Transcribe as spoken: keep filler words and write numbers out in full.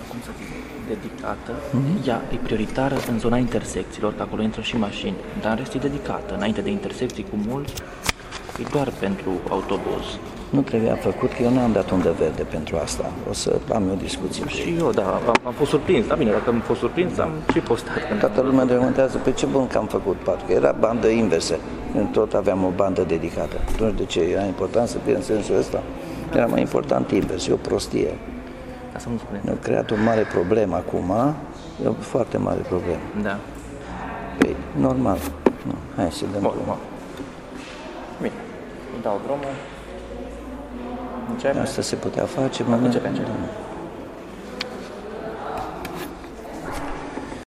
cum să zic, dedicată, mm-hmm. ea e prioritară în zona intersecțiilor, că acolo intră și mașini, dar în rest e dedicată. Înainte de intersecții cu mulți, e doar pentru autobuz. Nu trebuia făcut, că eu nu am dat undă verde pentru asta. O să am eu discuții. Și eu, da, am, am fost surprins. Da, bine, dacă am fost surprins, am și postat. Toată lumea demontează pe ce bun că am făcut patru, că era bandă inversă. Tot aveam o bandă dedicată. Atunci de ce era important să fie în sensul ăsta? Era mai important invers, e o prostie. Asta nu spune. Ne-a creat o mare problemă acum, e o foarte mare problemă. Da. Păi, normal. Nu, hai să dăm drumul. Bine, îmi dau drumul. Începe. Asta se putea face, mă. Începe, începe.